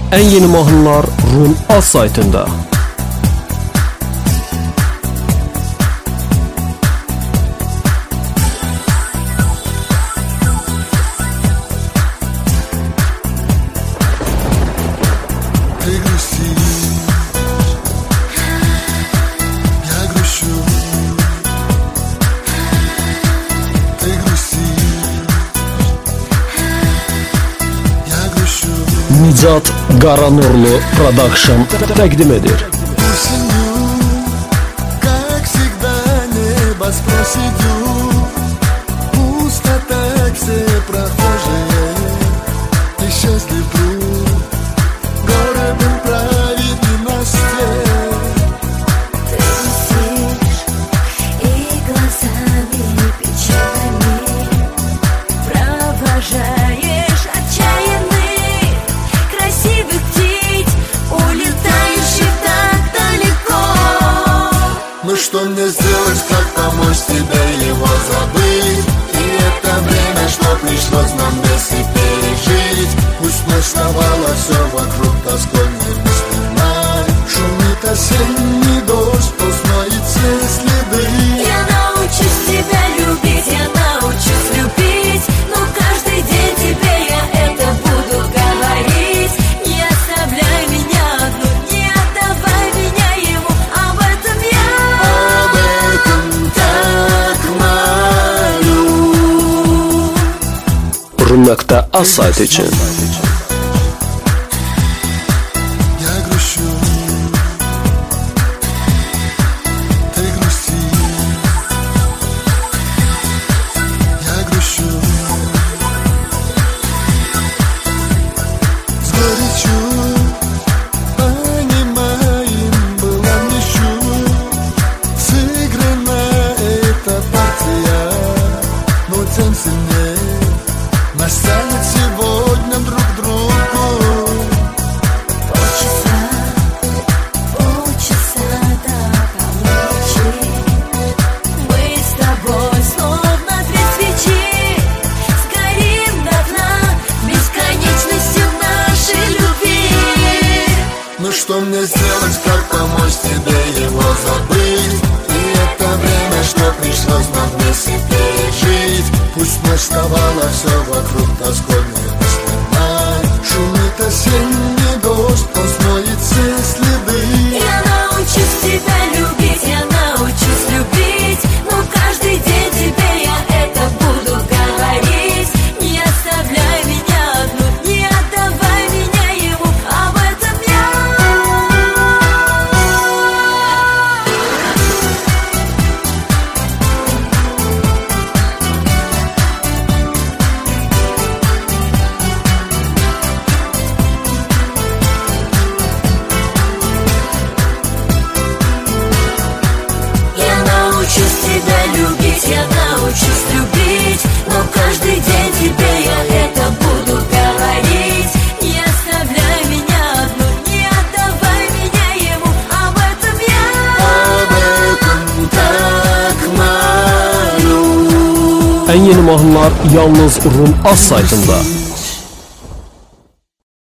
Ən yeni mahnılar Rum Az saytında. Nicat Qaranurlu Production təqdim edir. Что мне сделать, как помочь тебе его забыть? И это время, что пришлось нам вместе пережить. Пусть нарисовало все вокруг тоской не снимай. Шумит осенний дождь, пусть смоет все следы. Я научусь тебя любить, я научусь любить. Но каждый день тебе я это буду говорить. Не оставляй меня одну, не отдавай меня ему. Об этом я Rum.az saytı için. Настанет сегодня друг другу полчаса до полуночи. Мы с тобой словно две свечи, сгорим до дна бесконечностью нашей любви. Ну что мне сделать, как помочь тебе его забыть? И это время, что пришлось нам вместе пережить. Пусть нарисовало все вокруг тоской не снимай. Шумит осенний дождь, он смоет все следы. Я научусь тебя любить, я научусь любить. Но каждый день тебе я это буду говорить. Не оставляй меня одну, не отдавай меня ему. Об этом я научусь тебя любить, я научусь любить. Но каждый день тебе я это буду говорить. Не оставляй меня одну, не отдавай меня ему. Об этом так malum. Ən yeni mahnılar yalnız Rum Az saytında.